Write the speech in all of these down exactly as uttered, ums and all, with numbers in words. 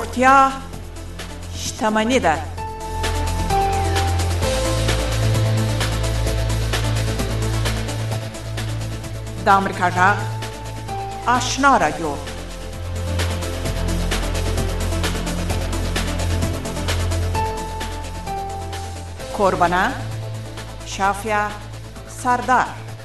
روغتیا شتمني ده. د امریکا غږ آشنا رادیو. کوربانه شافیا سردار.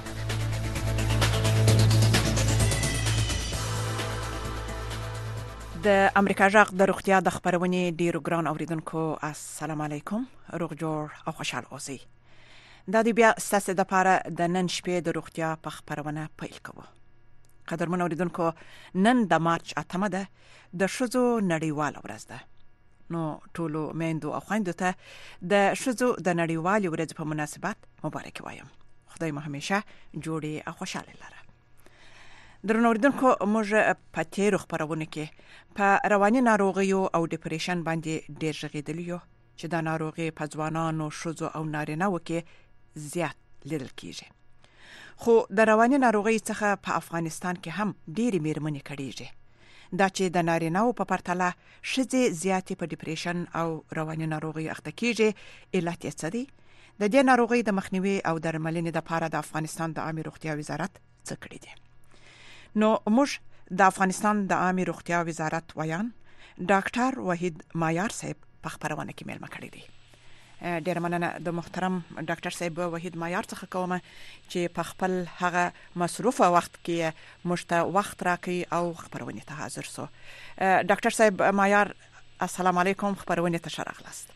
د امریکا غږ د روغتیا د خبرونې ډیرو ګران اوریدونکو السلام علیکم، روغ جوړ او خوشحال اوسئ. دا دی بیا ستاسو د پاره د نن شپې د روغتیا په خبرونه پیل کوو. قدرمن اوریدونکو، نن د مارچ اتمه ده، د ښځو نړیواله ورځ ده. نو ټولو میندو او خویندو ته د ښځو د نړیوالې ورځې په مناسبت مبارکي وایم. خدای مو همیشه جوړې او خوشاله لره. درنو اوریدونکو، موږ په تیرو خبرونو کې په رواني ناروغیو او ډیپریشن باندې ډېر غږېدلي یو چې دا ناروغي په ځوانانو، ښځو او نارینه‌وو کې زیات لیدل کیږي. خو د رواني ناروغۍ څخه په افغانستان کې هم ډېرې میرمنې کړيږي. دا چې د نارینه‌وو په پرتله ښځې زیاتې په ډیپریشن او رواني ناروغۍ اخته کیږي، علت یې څه دی؟ د دې ناروغۍ د مخنیوي او درملنې لپاره د افغانستان د عامه روغتیا وزارت څه کړی دی؟ نو موږ د افغانستان د عامه روغتیا وزارت ویان ډاکټر وحید مایار صاحب په خبرونه کې مېلمه کړی دی. ډېر مننه د محترم ډاکټر صاحب وحید مایار څخه کوم چې په خپل هغه مصروفه وخت کې موږ ته وخت راکړي او خبرونه ته حاضر سو. ډاکټر صاحب مایار، السلام علیکم، خبرونه ته شرغلاست.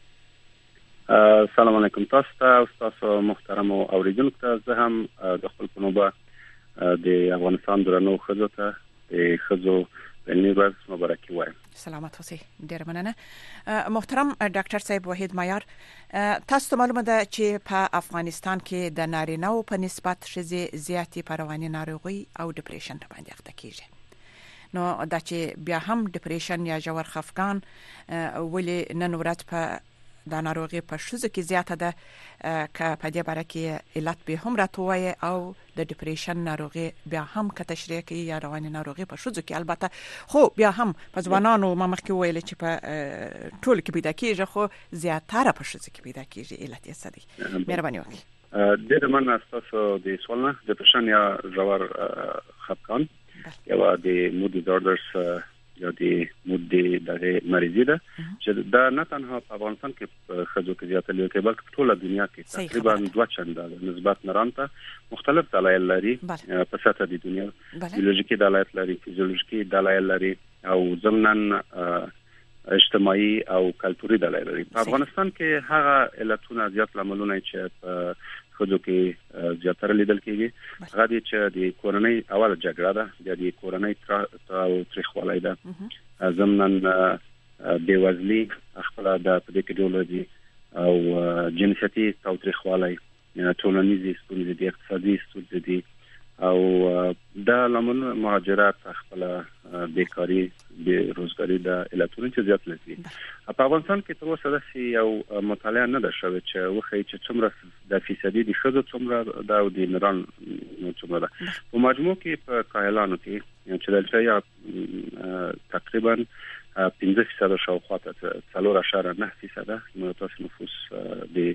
السلام علیکم تاسو ته او تاسو محترم اوریدونکو ته. زه هم د خپل په نوبه د افغانستان درنو ښځو ته د ښځو د نړۍ ورځ مبارکي وایم. سلامت اوسئ. ډېر مننه محترم ډاکټر صاحب وحید مایار. تاسو ته معلومه ده چې په افغانستان کې د نارینه‌وو په نسبت ښځې زیاتې په رواني ناروغۍ او ډیپریشن باندې اخته کیږي. نو دا چې بیا هم ډیپریشن یا ژور خفګان ولې نن ورځ په دا ناروغي په ښځو کې زیاته ده، که په دې باره کې علت به هم راته او د ډیپریشن ناروغي بیا هم که تشریح کوي یا رواني ناروغي په ښځو کې، البته خو بیا هم په ځوانانو ما مخکې ویل چې په ټول کې پیدا کیږي، خو زیاتره په ښځو کې پیدا کیږي. علت یې څه دی؟ مهرباني وکړئ. ډېر مننه تاسو د سوال نه. ډیپریشن یا ژور خفګان یا د مود ډیزاردرز یا د مود د مریضي ده چې دا نه تنها په افغانستان کې ښځو کې زیاته لیدل کېږي، بلکې په ټوله دنیا کې تقریبا دوه چنده نسبت نران ته مختلف دلایل لري. په سطح د دنیا بیولوژیکي دلایل لري، فزیولوژیکي دلایل لري او ضمناً اجتماعي او کلتوري دلایل لري. په افغانستان کې هغه علتونه زیات لاملونه چې په ښځو کې زیاتره لیدل کېږي هغه دي چې د کورنۍ اوله جګړه ده، د کورنۍ او تاریخوالی ده، ضمناً بېوزلي خپل د په دې کې ایډیولوژي او جنسیتي تاوتریخوالی، ټولنیزې ستونزې دي، اقتصادي ستونزې دي او دا لامل مهاجرت، خپل بیکاری، بې روزګاری د علتونو چې زیات لري. په افغانستان کې تر اوسه داسې یو مطالعه نه ده شوې چې وښیي چې څومره د فیصدي د ښځو څومره ده او د نران څومره ده. په مجموع کې په کاهلانو کې چې دلته یا تقریبا پنځه فیصده شاوخوا ته څلور اعشاریه نه فیصده متوسط نفوس د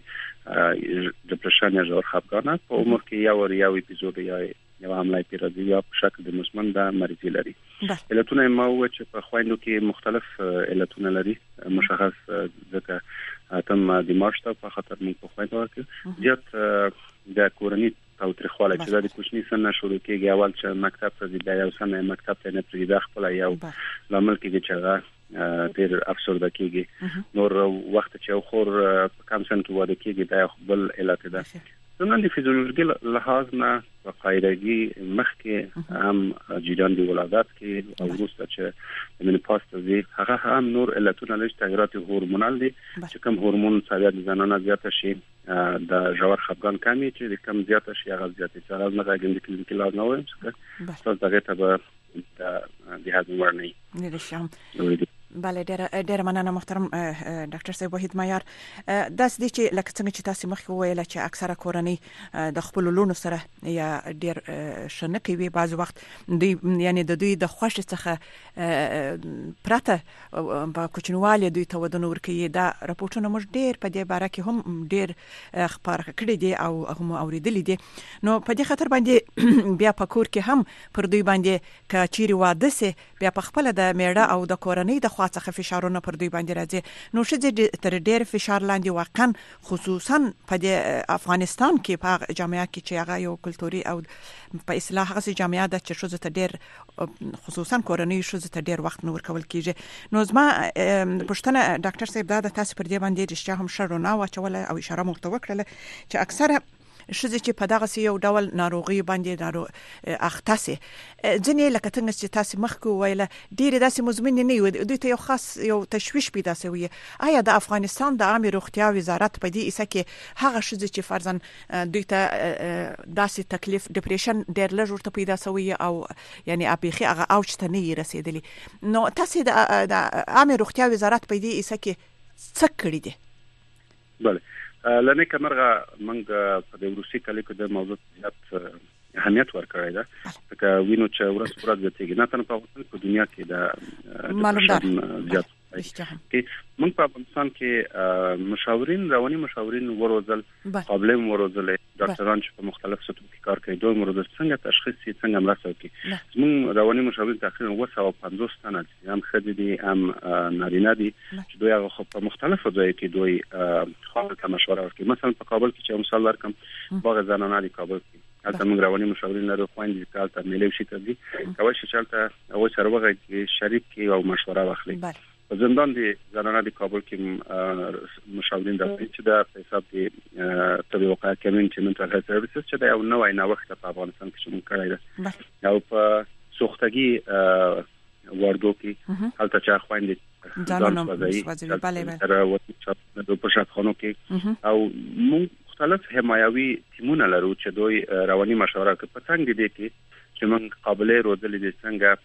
ډیپریشن یا ژور خفګان په عمر کې یو یو اپیزود یا یو حمله پیرازي یا په شکل د مزمن د مریضي لري. علتونه ما و چې په خويندو کې مختلف علتونه لري مشخص، ځکه تم د مارشته په خاطر موږ په خويندو کې زیات د کورنۍ تاوتریخوالی چې د کوچني سن شروع کېږي. اول چې مکتب ته ځي، بیا یو سن مکتب ته نه پرېږدي، خپل یو لامل کېږي چې هغه ډېر افسرده کېږي. نور وخت چې یو خور په کم سن کې واده کېږي، دا بل علت ده. زموږ د فزیولوژیکي لحاظ نه په قاعدګي مخکې هم جریان د ولادت کې او وروسته چې د منopause ته ځي هغه هم نور علتونه لري، تغیرات هورمونال دي چې کوم هورمون فعالیت زنانه زیاته شي د ژور خفګان کمی چې د کم زیاته شي هغه زیاتې چې هغه نه راګند کېږي کې لازم نه وایم چې تاسو دغه ته به د هغه ورني نه شم. بله ډېر ډېر مننه محترم ډاکټر صاحب وحید معیار. داس دي چې لکه څنګه چې تاسو مخکې وویل چې اکثره کورنۍ د خپل لونو سره یا ډېر شنه کوي بعض وخت دوی یعنی د دوی د خوښ څخه پرته په کوچنوالي دوی ته ودونه ورکوي. دا راپورټونه موږ ډېر په دې باره کې هم ډېر خبر کړی دي او هم اوریدلې دي. نو په دې خاطر باندې بیا په کور کې هم پر دوی باندې ک چیرې واده سي بیا په خپل د میړه او د کورنۍ د خوا څخه فشارونه پر دوی باندې راځي. نو شې تر ډېر فشار لاندې واقعا خصوصا په افغانستان کې په جامعه کې چې هغه یو کلتوري او په اصلاح هغه جامعه ده چې شوزه ته ډېر خصوصا کورنۍ شوزه ته ډېر وخت نور کول کیږي. نو زما پښتنه ډاکټر صاحب دا د تاسو پر دې باندې رښتیا هم شرونه واچول او اشاره مخته وکړه چې اکثره شزه چې په دغه یو ډول ناروغي باندې نارو اخته سي ځنې لکه څنګه چې تاسو مخکې ویله ډېر داسې مزمن نه وي دوی ته یو خاص یو تشويش پیدا شوی. آیا د افغانستان د عامه روغتیا وزارت په دې اسه کې هغه شزه چې فرضاً دوی ته داسې تکلیف ډیپریشن ډېر لږ ورته پیدا شوی او یعنی ابيخي هغه اوج ته نه رسیدلی. نو تاسو د عامه روغتیا وزارت په دې اسه کې څه کړی دي؟ بله لنه کمرغه موږ په د روسي کلی کې د موضوع زیات اهمیت ورکړی دا که وینو چې ورځ ورځ د تیګ نه تنه په دنیا کې د معلومات زیات کې موږ په افغانستان کې مشاورین رواني مشاورین وروزل قابل وروزل ډاکټران چې په مختلف سطحو کې کار کوي دوی وروزل څنګه تشخیص یې څنګه مرسته کوي. موږ رواني مشاورین تقریبا اوه سوه او پنځوس تنه هم خدي دي هم نارینه دي چې دوی هغه په مختلفو ځایو کې دوی خاصه ته مشوره ورکوي. مثلا په کابل کې چې مثال ورکم باغ زنانه دی کابل کې هلته موږ رواني مشاورین لرو خويندې کال ته ملي شي کوي کوي چې چلته او سره وغه کې شریک کی او مشوره واخلي. په زندان دی زنانه دی کابل کې مشاورین راځي چې دا په حساب دی طبي وقایع کمیونټي منټل هیلث سرویسز چې دا یو نوې نوښت په افغانستان کې شمول کړی دی او په سوختګي واردو کې هلته چې خويندې ځانونه وځي بله بله تر وڅ په شفاخانو کې او موږ مختلف حمایوي ټیمونه لرو چې دوی رواني مشوره کوي. په څنګه دي کې چې موږ قابلیت روزلې دي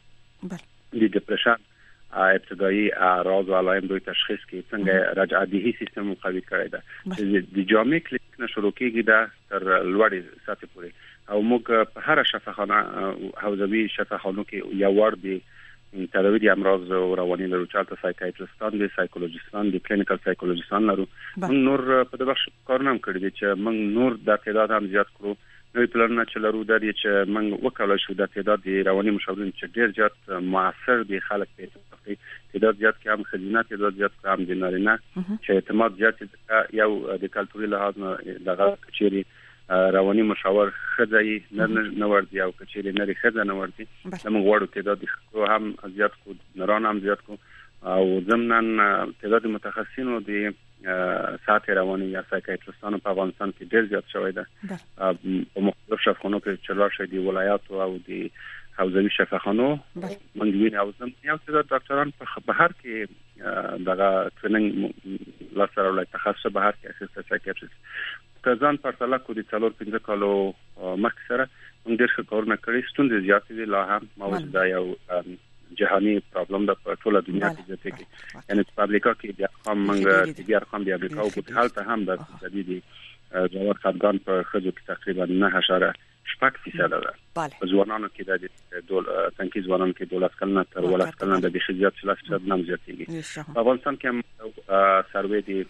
څنګه د ډیپریشن ابتدایي اعراض او علائم دوی تشخیص کې څنګه رجعدي سیستم قوي کړی دا د جامع کلینیک نه شروع کیږي دا تر لوړې سطح پورې او موږ په هر شفاخانه حوزوي شفاخانو کې یو ور دي تداوی د امراض او رواني لرو چالت سایکایټریستان دي سایکولوژیستان دي کلینیکل سایکولوژیستان لرو. موږ نور په دغه کارونه کړی دي چې موږ نور د تعداد هم زیات کړو. نوې پلانونه چې لرو د دې چې موږ وکولای شو د تعداد د رواني مشاورین چې ډېر زیات موثر دي خلک په تعداد زیات کې هم خدمات تعداد زیات هم د نارینه چې اعتماد زیات یو د کلتوري لحاظ دغه کچيري رواني مشاور خدای نه نه وردی او کچيري نه خدای نه وردی موږ وړو تعداد هم زیات کو نران هم زیات کو او ضمن تعداد متخصصینو د ساعت رواني یا سایکایټریستانو په افغانستان کې ډېر زیات شوی دی. په مختلف شفاخانو کې چلار شوی دی ولایات او د حوزوي شفاخانو منځوي او ضمن یو څه ډاکټران په بهر کې دغه ټریننګ لاسره ولای تخصص بهر کې اساسي سایکایټریست کزان پرتله کو د څلور پنځه کالو مخ سره موږ ډېر ښه کارونه کړی ستونزې زیاتې دي لا هم موجود دا یو جهاني پرابلم د ټوله دنیا کې ځکه کې یعنی په امریکا کې د ارقام منګه د ارقام د امریکا او په حالت هم د جديدي جوړ خدګان په خځو کې تقریبا نه اشاره شپږ فیصد ده. په ځوانانو کې د دول تنکي ځوانانو کې دولت کلنه تر ولادت کلنه د بشریت ثلاث فیصد نم زیاتېږي. په افغانستان کې هم سروې دي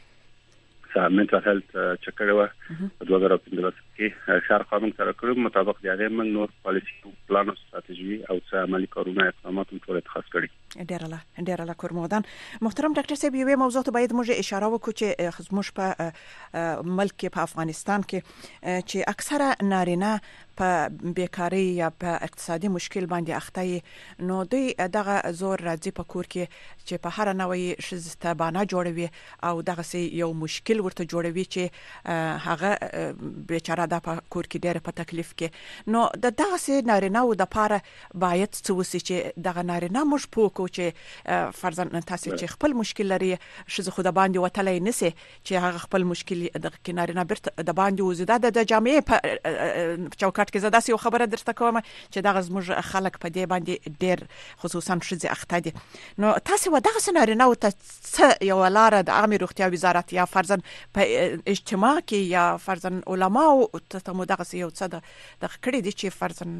منټل هیلث چکر و په دوه زره پنځلس کې شهر قانون سره کړو مطابق د هغه موږ نور پالیسي پلان او ستراتیژي او عملي کارونه اقدامات ټول اتخاذ کړي. ډیر الله ډیر الله کورمودان محترم ډاکټر صاحب یو موضوع ته باید موږ اشاره وکړو چې خصموش په ملک په افغانستان کې چې اکثره نارینه په بیکاری یا په اقتصادي مشکل باندې اخته نو دوی دغه زور راځي په کور کې چې په هر نوې شزته باندې جوړوي او دغه یو مشکل ورته جوړوي چې هغه بیچاره د په کور کې ډېر په تکلیف کې نو د دغه نارینه او د پاره باید څه وسی چې دغه نارینه مش پوکو چې فرضاً تاسو چې خپل مشکل لري شزه خو د باندې وتلای نسی چې هغه خپل مشکل د نارینه برت د باندې وزیده د جامعې په چوکاټ روغتیات کې زدا سي خبره درته کوم چې دغه زموږ خلک په دې باندې ډېر خصوصا شذ اخته دي نو تاسو ودغه سناري نو ته یو لار د عامه روغتیا وزارت یا فرضاً په اجتماع کې یا فرضاً علما او ته مو دغه یو څه د کړي دي چې فرضاً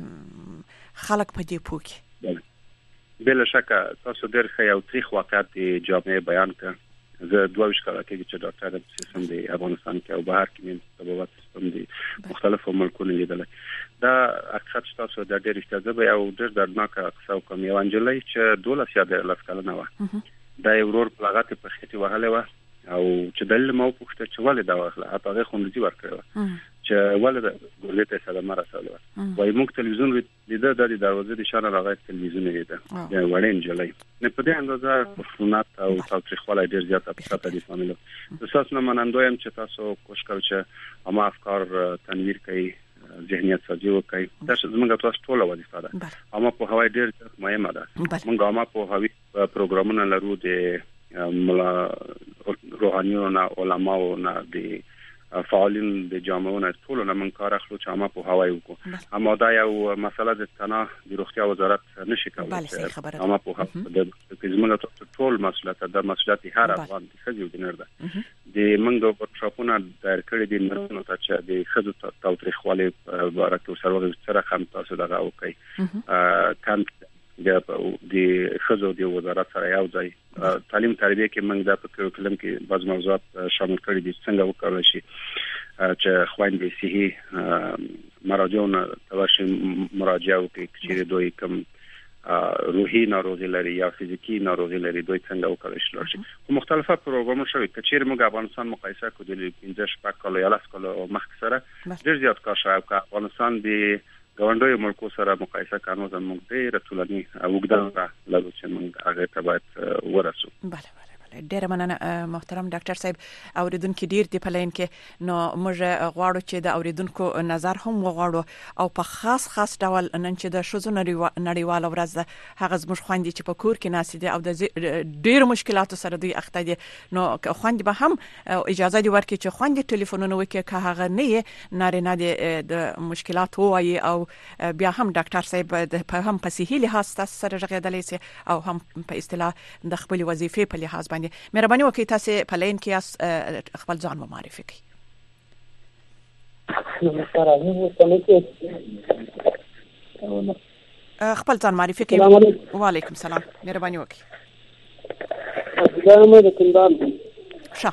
خلک په دې پوکي بلا شک تاسو ډېر ښه یو تاریخ واقعیت د جامعه بیان کړ زه دوه ویشت کاله کې چې ډاکټر د سیستم د افغانستان کې او بهر کې من طبابت سیستم د مختلفو ملکونو لیدل دا حقیقت تاسو د ډېر استعداد او ډېر دردناک قصه کوم یو انجلۍ چې دولس یا د لسکلنه و دا یو ورور په لغت په خېټه وهله و او چې دل مو پوښتنه چې ولې دا واخله هغه خوندې ورکړه چې ولې ګولته سلام رسول وای موږ تلویزیون لیدل د دروازې د شان راغی تلویزیون لیدل دا وړین جلای نه په دې اندازه خصوصات او تاریخوالای ډیر زیات په خاطر دي فامیل تاسو نه منندویم چې تاسو کوشش کوئ چې اما افکار تنویر کوي ذهنیت سازي وکړي دا زموږ تاسو ټول وظیفه ده اما په هواي ډیر مهمه ده موږ اما په هواي پروګرامونه لرو د ملا روحانيون علماء نه د فعالین د جامعونو ټول نه من کار اخلو چې اما په هواي وکړو اما دا یو مسله د تنه د روغتیا وزارت نشي کولای اما په د زموږ ټول مسؤلیت د مسؤلیت هر افغان د خځو د نرده د منګو ورکشاپونه در کړی دي نو چې د خځو تاریخوالي بارک سره سره هم تاسو دغه وکړي کم د خځو د وزارت سره یو ځای تعلیم تربیه کې موږ د کریکولم کې بعض موضوعات شامل کړی دي څنګه وکړل شي چې خويندې صحي مراجعونه تواشي مراجعه وکړي چې دوی کوم روحي ناروغي لري یا فزیکی ناروغي لري دوی څنګه وکړل شي په مختلفه پروګرامونو شوی چې موږ افغانستان مقایسه کوو د پنځه شپږ کال یا لاس کال مخکې سره ډېر زیات کار شوی او افغانستان د ګاونډیو ملکو سره مقایسه کانو زموږ ډېر ټولنی وګړه لږ چې موږ هغه ته باید ورسو بله بله بله ډېر مننه محترم ډاکټر صاحب اوریدونکو ډېر دی په لین کې نو موږ غواړو چې د اوریدونکو نظر هم وغواړو او په خاص خاص ډول نن چې د شوزو نړیواله ورځ ده هغه زموږ خويندې چې په کور کې ناسي دي او د ډېر مشکلاتو سره دوی اخته دي نو خويندې به هم اجازه دي ورکړي چې خويندې ټلیفونونه وکړي که هغه نه نارینه دي د مشکلاتو وایي او بیا هم ډاکټر صاحب په هم په صحي لحاظ تاسو سره غږیدلی سي او هم په اصطلاح د خپل وظیفې په لحاظ باندې مهرباني وکړئ تاسو په لین کې خپل ځان معرفي کړئ. خپل ځان معرفي کړئ. وعلیکم السلام مهرباني وکړئ. زما د کندان ښه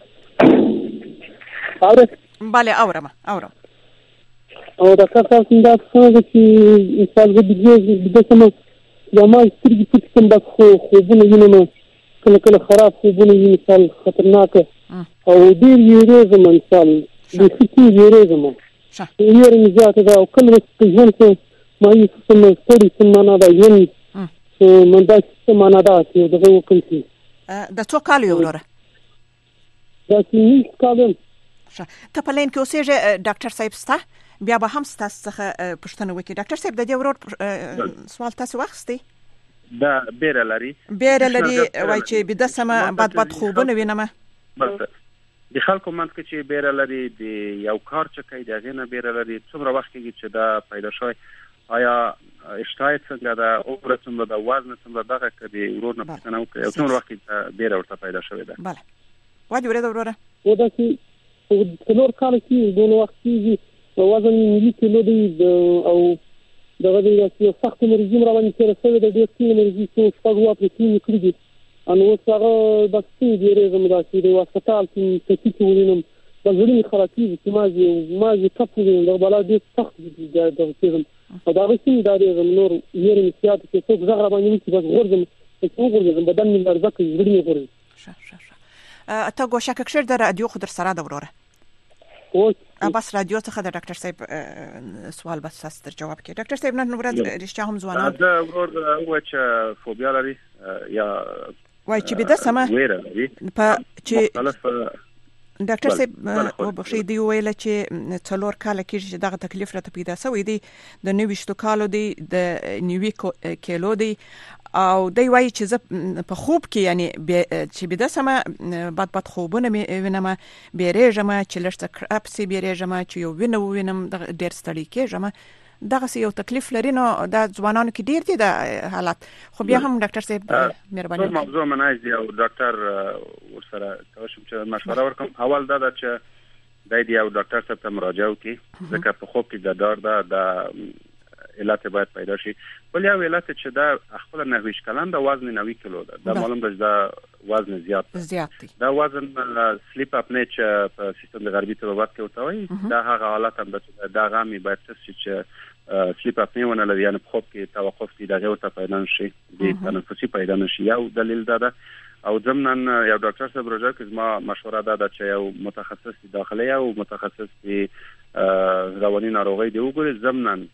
اوره bale اورم اورم او دا کار څنګه څنګه چې انسان د دې د سم یا ما سترګې پټ کوم د خو خوبونه وینم کله کله خراب خوبونه وینم مثال خطرناک او ډیر یریزم مثال د سکي یریزم یې رمي ذات دا او کله چې ځان ته ما یې څه ستړي څه معنا دا یم چې من دا څه معنا دا چې دغه وکړي د څو کال یو وروره دا چې کالم ته په لین کې اوسېږه ډاکټر صاحب ستا بیا به هم ستاسو څخه پوښتنه وکړي. ډاکټر صاحب د دې ورور سوال تاسو واخستي دا بیره لري بیره لري وای چې بده سم بد بد خوبونه وینم د خلکو منځ کې چې بیره لري د یو کار چې کوي دغه نه بیره لري څومره وخت کې چې دا پیدا شوی آیا اشتهای څنګه دا او څومره دا وزن څومره دغه کدي ورور نه پښتنه وکړي څومره وخت کې بیره ورته پیدا شوی ده. bale وای ورته وروره و دا چې څلور کال کې دونه وخت کې وزن ملي کیلو دی او دغه د یو سخت مرزي رواني تر څو د دې سیمې مرزي څو شپږ واپس کې کړی دي ان اوس هغه د سیمې دی رزم دا چې د هسپتال کې چې ولینم د ځړې خرابې چې مازه مازه کپو د بلا دې سخت دي د کېږم او دا سیمې دا رزم نور یې رسیات چې څو ځغ رواني چې بس غورځم چې غورځم بدن مې درځي ځړې غورځي شه شه شه ته ګوښه کښر د رادیو خو در سره دا وروره اوس بس رادیو څخه د ډاکټر صاحب سوال بس تاسو تر جواب کې ډاکټر صاحب نن ورځ رښتیا هم ځوانان دا ورور هو چې فوبیا لري یا وای چې بده سما په چې ډاکټر صاحب وبخښي دی ویل چې څلور کال کې چې دغه تکلیف راته پیدا شوی دی د نوي شتو کالو دی د نیوي کیلو دی او دی وایي چې زه په خوب کې یعنی چې بده سم بد بد خوبونه وینم بیرېږم چې لږ څه کړپسي بیرېږم چې یو وینم وینم ډېر ستړی کېږم دغه یو تکلیف لري نو د ځوانانو کې ډیر دي د حالات خو بیا هم ډاکټر صاحب مهرباني وکړئ موضوع منای دی او ډاکټر ورسره کوم چې مشوره ورکوم اول دا چې د دې او ډاکټر صاحب ته مراجعه وکړي ځکه په خوب کې د دار دا د علت باید پیدا شي بل یو علت چې دا خپل نهویش کلام د وزن نوي کیلو ده دا معلوم ده دا وزن زیات زیات دی دا وزن سلیپ اپنی چې په سیستم د غربي طبابت کې وته وي دا هغه حالت هم ده دا غامي باید چې سلیپ اپنی ونه لري یعنی خوب کې توقف دي دغه ورته پیدا نشي د تنفسي پیدا نشي یو دلیل دا ده او ضمن یو ډاکټر صاحب راځي چې ما مشوره ده چې یو متخصص داخلي او متخصص دی رواني ناروغي دی وګوري ضمن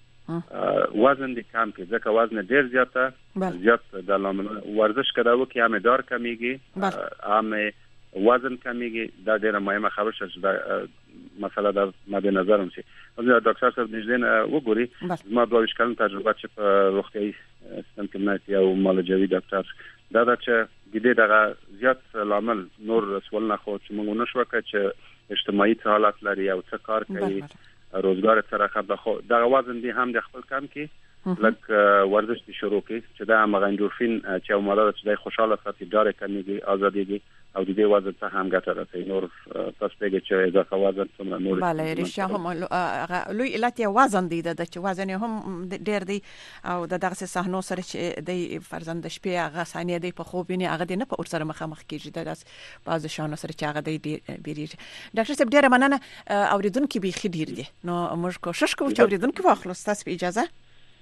وزن دي کم کې ځکه وزن ډیر زیاته زیات د ورزش کړو کې هم دار کمیږي هم وزن کمیږي دا ډیره مهمه خبره چې دا مسله د مد نظر هم شي او ډاکټر صاحب نږدې وګوري ما دوه کلن تجربه چې په روغتيایي سیستم کې نه یو مالجوي ډاکټر دا چې د دې دغه زیات لامل نور سوال نه خو چې موږ نشو کړ چې اجتماعي حالات لري او څه کار کوي روزګار سره خبره خو دا وزن دي هم د خپل کم کې لکه ورزش دي شروع کی چې دا مغندورفین چې یو ماده چې د خوشاله ساتي جاره کمیږي ازادي دي او د دې وزن ته هم ګټه رسوي نور تاسو ته چې اضافه وزن څومره نور بله رښتیا هم لوی علت یې وزن دی د چې وزن هم ډیر دی او د دغه صحنو سره چې د فرزند شپې هغه ثانیه دی په خوب نه هغه نه په اور سره مخامخ کیږي د داس بعض شانو سره چې هغه دی بیریږي ډاکټر صاحب ډیره مننه اوریدونکو به خډیر دي نو موږ کوشش کوو چې اوریدونکو واخلو تاسو په اجازه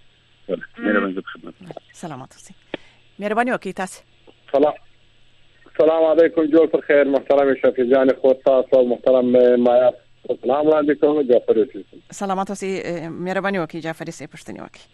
مهرباني خدمت سلامات اوسئ مهرباني وکړئ تاسو سلام السلام علیکم جوړ پر خیر محترم شفیع جان خود تاسو محترم مایا سلام علیکم جعفر صاحب سلامات اوسئ مهرباني وکړئ جعفر صاحب پښتني وکړئ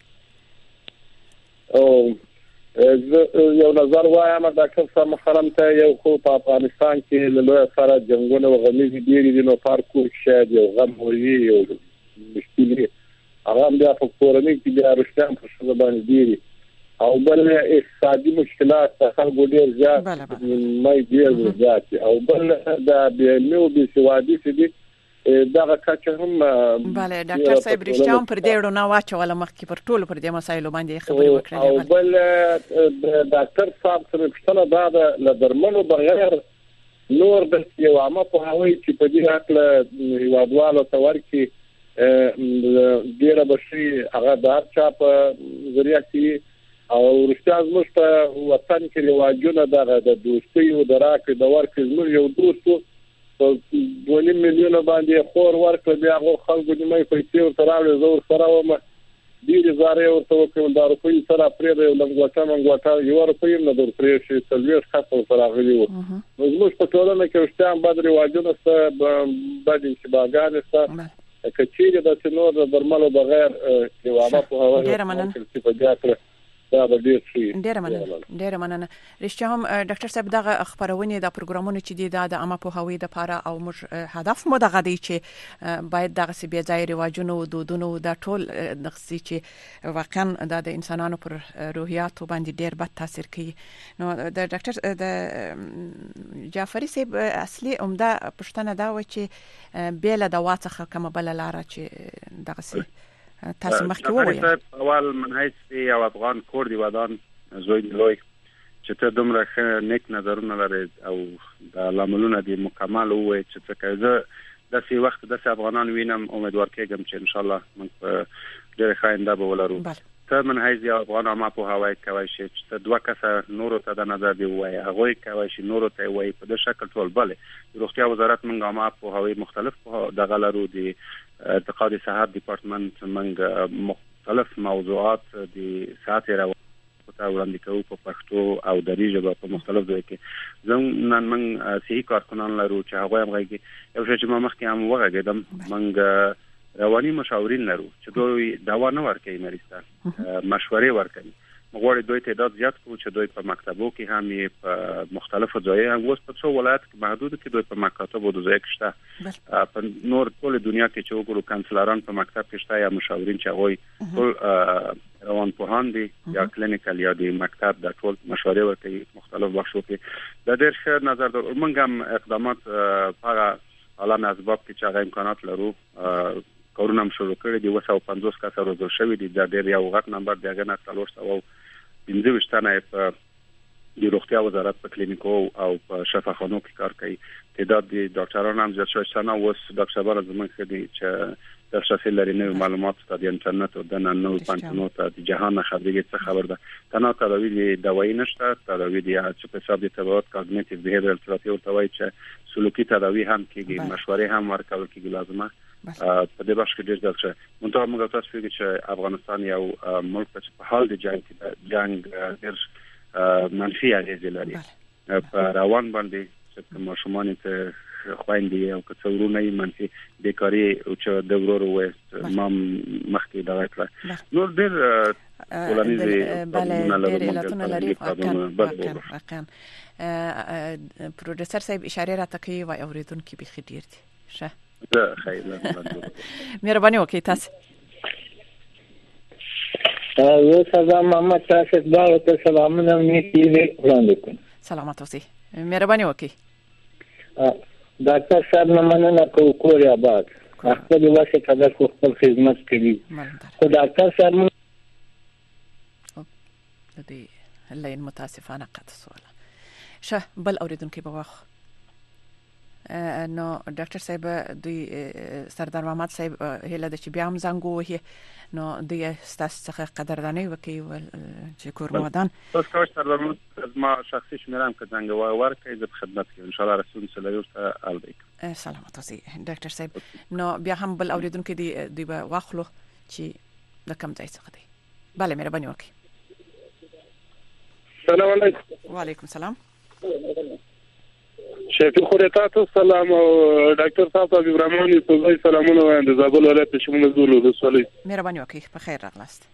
او یو نظر وایم ډاکټر صاحب محترم ته یو خو په افغانستان کې له لوی سره جنگونه او غمیزي ډیری دي نو پارکو شاید یو غم وي یو مشکلې هغه بیا په کورنۍ کې بیا رښتیا په څه باندې دي او بل اقتصادي مشکلات خلکو ډیر زیات مې ډیر زیات او بل دا نو به سوادي چې دا کچه هم bale ډاکټر صاحب رښتیا هم پر دې ورو نه واچول مخکې پر ټولو پر دې مسایلو باندې خبرې وکړې او بل ډاکټر صاحب سره پښتنه دا د درملو بغیر نور د یو عامه په هوی چې په دې حق له وادوالو تور کې ډیره بشي هغه د چا په ذریعہ کې او رښتیا زموږ په وطن کې رواجونه دغه د دوستۍ او د راکې د ورکې زموږ یو دوستو په دوه میلیونه باندې خور ورکړ بیا هغه خلکو نیمه پیسې ورته راوړې زه ورسره وم ډېرې زارې ورته وکړم دا روپۍ سره پرېږده یو لنګوټه منګوټه یوه روپۍ هم نه در پرې شي څلوېښت خط ورته راغلي وو نو زموږ په ټولنه کې رښتیا هم بد رواجونه شته بد انشباګانې شته که چیرې د نور د درملو بغیر یو عامه پوهاوی ډېره مننه په ډاکټر دا به ډېر شي ډېره مننه ډېره مننه رښتیا هم ډاکټر صاحب دغه خبرونه د پروګرامونو چې دي د عامه پوهاوی د لپاره او موږ هدف مو دغه دی چې باید دغه سی بیا ځای رواجونه او دودونه د ټول دغه چې واقعا د انسانانو پر روحیات باندې ډېر بد تاثیر کوي نو د ډاکټر د جعفری صاحب اصلي عمده پښتنه دا و چې بیل د واڅخه کوم بل لار چې دغه سی تاسو مخکې ووایئ اول من حیث یو افغان کور دی ودان زوی لوی چې ته دومره نیک نظرونه لري او د لاملونه دی مکمل وای چې څه کوي د سی وخت د افغانان وینم امیدوار کېږم چې ان شاء الله موږ په ډېر خاینده به ولرو ته من حیث یو افغان ما په هوای کوي چې ته دوه کسه نورو ته د نظر دی وای هغه کوي چې نورو ته وای په د شکل ټول bale روغتیا وزارت موږ ما په هوای مختلف د غلرو دی اعتقادي صحت ډپارټمنټ موږ مختلف موضوعات د ساعت راو په وړاندې کوو په پښتو او دري ژبه په مختلف ځای کې زموږ نن موږ صحیح کارکنان لرو چې هغه هم غږی یو شی چې ما مخکې هم وغږیدم موږ رواني مشاورین لرو چې دوی دوا نه ورکوي مریض ته مشورې ورکوي مغواړي دوی تعداد زیات کړو چې دوی په مکتبو کې هم په مختلفو ځایونو هم اوس په څو ولایت کې محدود کې دوی په مکاتبو د ځای کې شته په نور ټول دنیا کې چې وګورو کانسلران په مکتب کې شته یا مشاورین چې هغه ټول روانپوهان دي یا کلینیکل یا د مکتب د ټول مشورې ورکوي مختلف بخشو کې د ډېر ښه نظر در موږ هم اقدامات هغه عالم اسباب کې چې هغه امکانات لرو کارونه هم شروع کړي دي وسو پنځوس کسه روزل شوی دي د ډېر یو غټ نمبر دی هغه نه څلور سوه پنځه ویشت تنه په د روغتیا وزارت په کلینیکو او په شفاخانو کې کار کوي تعداد د ډاکټرانو هم زیات شوی سنه اوس ډاکټر صبر زموږ کې دي چې د شخصي لري نوې معلومات ته د انټرنیټ او د نننو پانتونو ته د جهان خبرګي څه خبر ده تنها تداوی د دوايي نشته تداوی د چې په حساب د تبعات کاګنیټیو بیهیویرل تراپی او توای چې سلوکي تداوی هم کېږي مشورې هم ورکول کېږي لازمه په دې باندې ډېر ځل چې مونږ هم تاسو فکر چې افغانستان یو ملک په حال د جنگ جنگ ډېر منفي اغیزې لري په روان باندې چې ماشومان ته خويندې او کڅورونه یې منفي بیکاری او چې د ورورو وست مام مخکې دا کړه نور ډېر ولنيزي بله ډېر علتونه لري واقعا پروډوسر صاحب اشاره راته کوي وای اوریدونکو به خیر دي شه زه خیلی مهرباني وکړئ تاسو زه سلام محمد تاسو ته سلامونه نیتی وړاندې کوم سلامات اوسئ مهرباني وکړئ ډاکټر صاحب نه مننه کوم کور آباد خپل واسه قدر خپل خدمت کوي خو ډاکټر صاحب د دې لین متاسفانه قطع سوال شه بل اوریدونکو په واخ نو ډاکټر صاحب دوی سردار محمد صاحب هله د چې بیا هم زنګ وهي نو دوی ستاسو څخه قدرداني وکي ول چې کورمودان تاسو کوم سردار محمد ما شخصي شمیرم که زنګ ورکړي د خدمت کې ان شاء الله رسول صلی الله علیه و آله سلامات اوسئ ډاکټر صاحب نو بیا هم بل اوریدونکو دی دی واخلو چې د کم ځای څخه دی bale مهرباني وکړئ السلام علیکم وعلیکم السلام شفیق خورتاتو سلام او ډاکټر صاحب ته ابراهیم یوسفزی سلامونه وایم د زابل ولایت شمول زولو د سولې مهرباني وکړئ په خیر راغلاست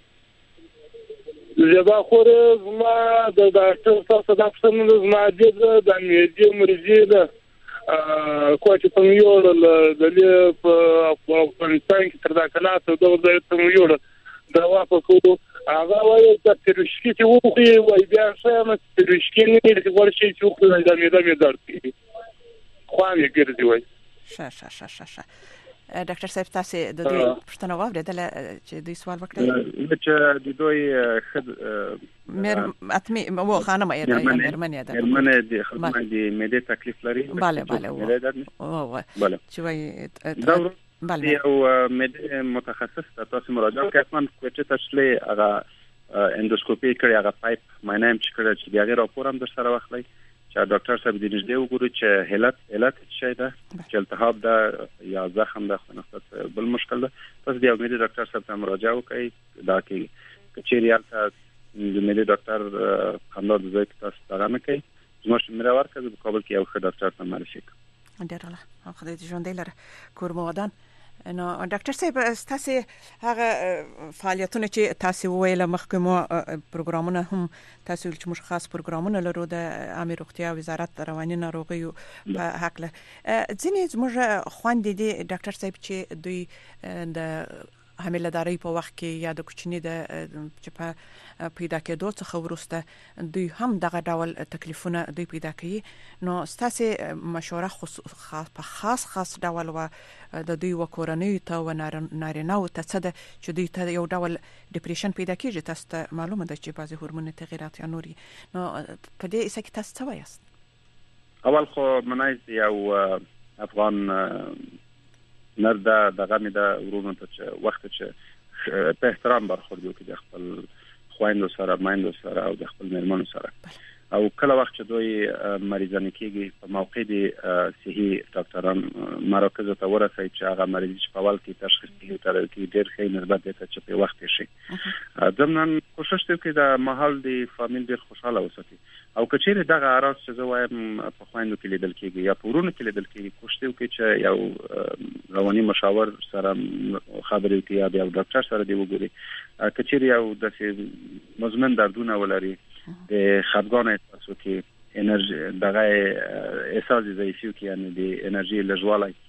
زیبا خور ما د ډاکټر صاحب څخه د پښتنو زما د د میډي مریضي ده کوم چې په یو د دې په افغانستان کې تر دا کله ته د ځای یو دا واپس کوو هغه وایي چې ترشکی چې وخی وای بیا څه ما ترشکی نه لري ورشي چې وخی د مې د مې درد کی خو یې ګرځي وای شه شه شه شه شه ډاکټر صاحب تاسو د دې پښتنه واوریدل چې دوی سوال وکړي چې د دوی خد مر اتمي مو خانم یې مرمنه ده مرمنه د خدمت د مېده تکلیف لري bale bale او bale چې وای بله یو مېده متخصص تاسو مراجعه کوئ من کوټه تشلی هغه اندوسکوپي کړی هغه پایپ ماینه چې کړی چې هغه راپور هم در سره واخلي چې ډاکټر صاحب دې نږدې وګوري چې هلت هلت څه ده چې التهاب ده یا زخم ده خو نه بل مشکل ده تاسو دې مېده ډاکټر صاحب ته مراجعه وکړئ دا کې کچېریال ته د مېده ډاکټر خنداد زوی تاسو ته نه کوي زموږ مېره ورکړه په کابل کې یو ښه ډاکټر ته معرفي کړئ ډیر الله خدای دې ژوند لره کورمودان نو ډاکټر صاحب تاسو هغه فعالیتونه چې تاسو ویل مخکې مو پروګرامونه هم تاسو چې موږ خاص پروګرامونه لرو د عامه روغتیا وزارت رواني ناروغیو په حق له ځینې موږ خوندې دي ډاکټر صاحب چې دوی د حامله‌دارۍ په وخت کې یا د کوچنی د چې په پیدا کېدو څخه ورسته دوی هم دغه ډول تکلیفونه دوی پیدا کوي نو تاسو مشوره خاص په خاص خاص ډول و د دوی وکورنۍ ته و نارینه او ته څه ده چې دوی ته یو ډول ډیپریشن پیدا کیږي تاسو ته معلومه ده چې بعضی هورموني تغیرات یا نوري نو په دې څه کې تاسو څه وایاست اول خو منایز یو افغان نرده دغه مې د ورونو ته چې وخت چې په احترام برخورد وکړي د خپل خويندو سره مایندو سره او د خپل مېرمنو سره او کله وخت چې دوی مریضان کېږي په موقع دي صحي ډاکټران مراکز ته ورسي چې هغه مریض چې په اول کې تشخیص کیږي تر کې ډېر ښه نسبت دی چې په وخت شي ضمن کوشش کوي د محل دی فامیل ډېر خوشاله وساتي او کچېره دغه اراس چې زه وایم په خويندو کې لیدل کېږي یا په ورونو کې لیدل کېږي کوشش کوي چې یو رواني مشاور سره خبرې کوي یا د ډاکټر سره دی وګوري کچېره یو د مزمن دردونه ولري د خپګان احساسو کې انرژي دغه احساس ضعیفي کې یعنی د انرژي لږوالی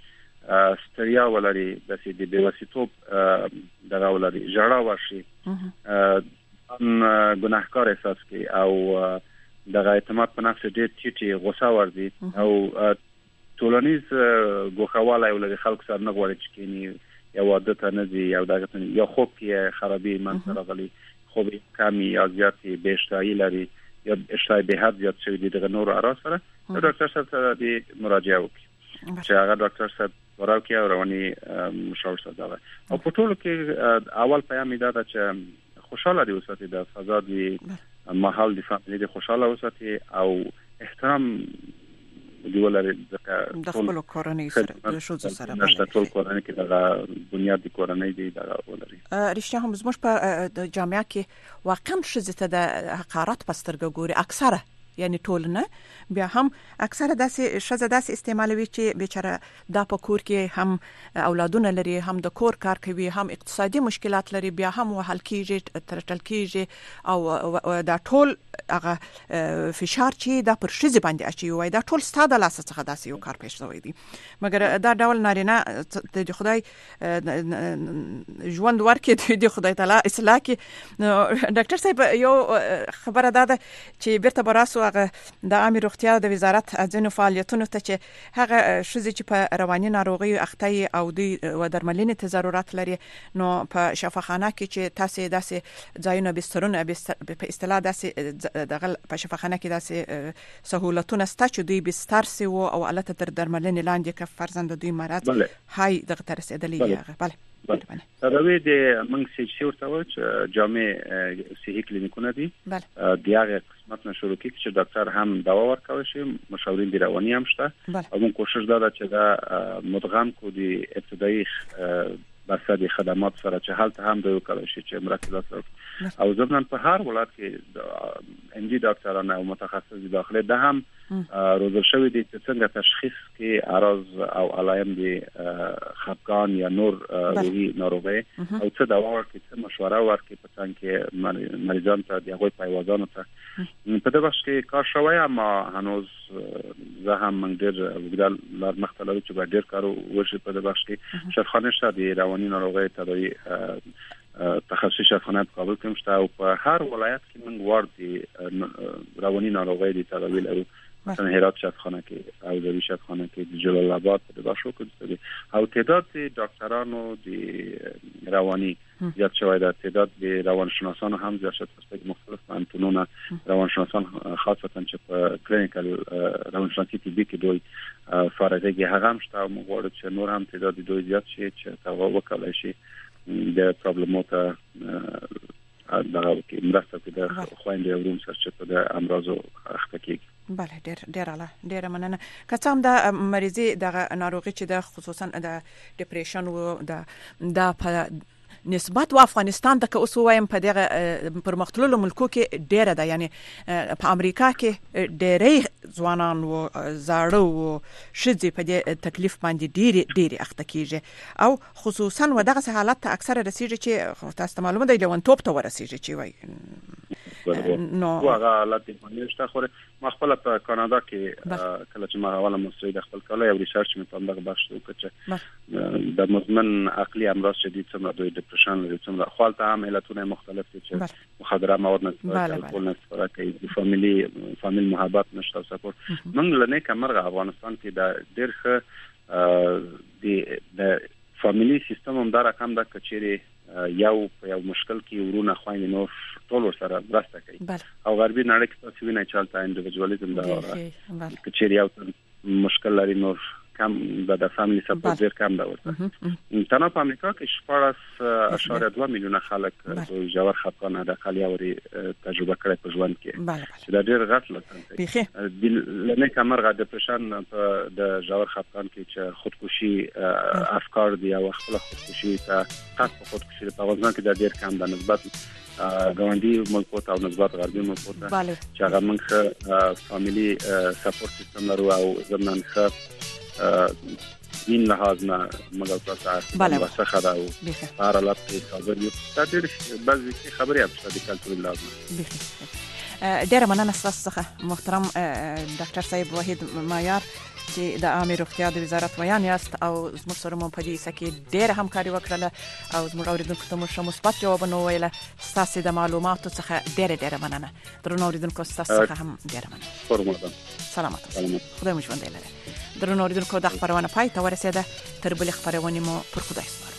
ستړیا ولري د سې د بیوسیتوب دغه ولري جړا ورشي ان ګناهکار احساس کوي او دغه اعتماد په نفس ډېر ټیټي غوسه ورځي او ټولنیز ګوښوالی ولري خلک سره نه غواړي چې کینی یو عادت نه دي یو دغه یا خوب کې خرابي منځ راغلي خوب کمی یا زیاتې بېشتهایي لري یا اشتهای به حد زیات شوی دغه نور اراس سره ډاکټر صاحب سره د مراجعه وکړي چې هغه ډاکټر صاحب وراوکي او رواني مشاور سره دا او په ټولو کې اول پیغام دا ده چې خوشاله دي اوسئ د فضا دی ماحول د فاميلي د خوشاله اوسئ او احترام دی ولري د خپل کورنۍ سره د شوزو سره د ټول کورنۍ کې دغه بنیاد د کورنۍ دی دغه ولري رښتیا هم زموږ په د جامعه کې واقعا شزته د حقارت پسترګ ګوري اکثره یعنی ټول نه بیا هم اکثره داسې شزه داسې استعمالوي چې بیچاره دا په کور کې هم اولادونه لري هم د کور کار کوي هم اقتصادي مشکلات لري بیا هم وهل کیږي ترټل کیږي او دا ټول هغه فشار چې دا پر شزه باندې اچي وای دا ټول ستاده لاس څخه داسې یو کار پېښ شوی دی مګر دا ډول نارینه د خدای ژوند ورکې د خدای تعالی اصلاح کې ډاکټر صاحب یو خبره ده چې بیرته براسو هغه د عامه روغتیا د وزارت ځینو فعالیتونو ته چې هغه شزه چې په رواني ناروغي اخته او د درملنې ته ضرورت لري نو په شفاخانه کې چې تاسو داسې ځایونه بسترونه په اصطلاح داسې دغه په شفاخانه کې داسې سہولتونه ستا چې دوی بستر سي او الته تر درملنې لاندې ک فرزند دوی مراد هاي دغه تر رسیدلې هغه بله دا وی د منګ سي چې ورته و چې جامع صحي کلینیکونه دي د هغه قسمت نه شروع کیږي چې ډاکټر هم دوا ورکوي شي مشاورین دی رواني هم شته او موږ کوشش دا چې دا مدغم کو دي ابتدایي بسد خدمات سره چې حالت هم د وکړي شي چې مرکز سره او ضمن په هر ولایت کې ام جی ډاکټران او متخصص داخله ده هم روزل شوی دي چې څنګه تشخیص کې اعراض او علائم دي خفقان یا نور روحي ناروغي او څه دوا ورکړي څه مشوره ورکړي په څنګه کې مریضان ته د هغوی پیوازانو ته په دغه وخت کې کار شوی اما هنوز زه هم من ډېر وګدل لار مختلفه چې به ډېر کار وشي په دغه وخت کې شفاخانه شته د رواني ناروغي تداوی تخصصي شفاخانه په کابل کې شته او په هر ولایت کې موږ ورته رواني ناروغي د تداوی لرو مثلا هرات شفاخانه کې او د شفاخانه کې د جلال آباد په دغه شو کې او تعداد ډاکټرانو د رواني زیات شوی ده تعداد د روانشناسانو هم زیات شوی په مختلف پوهنتونونو روانشناسان خاصتا چې په کلینیکل روانشناسي طبي کې دوی فارغېږي هغه هم شته موږ غواړو چې نور هم تعداد دوی زیات شي چې هغه وکړي شي د پرابلماتو دا کې مرسته کوي د خويندې او روم سره په د امراضو اخته کېږي بله ډېر ډېر اعلی ډېر مننه که څه هم د مریضي دغه ناروغي چې د خصوصا د ډیپریشن او د د په نسبت و افغانستان ته اوس وایم په دغه پرمختللو ملکو کې ډېر ده یعنی په امریکا کې ډېرې ځوانان او زاړه او شذي په دې تکلیف باندې ډېری ډېری اخته کیږي او خصوصا و دغه حالت ته اکثره رسیږي چې تاسو معلومه ده لون توپ ته ورسیږي چې وای نو هغه حالت باندې شته خو ما خپل په کاناډا کې کله چې ما اوله مستری د خپل کاله یو ریسرچ مې په دغه بحث وکړ چې د مزمن عقلي امراض شدید څنګه د ډیپریشن لري څنګه خپل هم علتونه مختلف دي چې مخدره مواد نه استعمال نه استفاده کوي د فاميلي فاميل محبت نشته سپورت موږ لنه کمرغه افغانستان کې د ډېر ښه د فاميلي سیستم هم دا رقم د کچېری یو په یو مشکل کې ورونه خويندې نور ټول سره مرسته کوي او غربي نړۍ کې تاسو وینئ چې حالت انډیویډوالېزم دا کچېری یو مشکل لري نور کم د فاميلي سپورت ډېر کم دا ورته تنه په امریکا کې شپږ اشاریه دوه میلیونه خلک د جوړ خپګان د خلیاوري تجربه کړې په ژوند کې چې دا ډېر غټ لکه د لنه کمرغه ډیپریشن په د جوړ خپګان کې چې خودکشي افکار دی او خپل خودکشي ته خاص په خودکشي په افغانستان کې دا ډېر کم د نسبت ګاونډي ملکو ته او نسبت غربي ملکو ته چې هغه موږ فاميلي سپورت سیستم لرو او زمونږ دین لحاظ نه مګر تاسو بله څه خبره او هر حالت حاضر یو تاسو بعضی خبرې اپ د کلتوري لازم ډیره مننه تاسو څخه محترم ډاکټر صاحب وحید معیار چې د عامه روغتیا د وزارت ویان یاست او زموږ سره مو په دې سکه ډیره همکاري وکړه او زموږ اوریدونکو ته مو شمو مثبت جوابونه ویل. تاسو د معلوماتو څخه ډیره ډیره مننه. درنو اوریدونکو تاسو څخه هم ډیره مننه. فرمایم سلامات خدای مو ژوند لري. درنو اوریدونکو د خبرونه پای ته ورسېده. تر بل خبرونه مو پر خدای سپارم.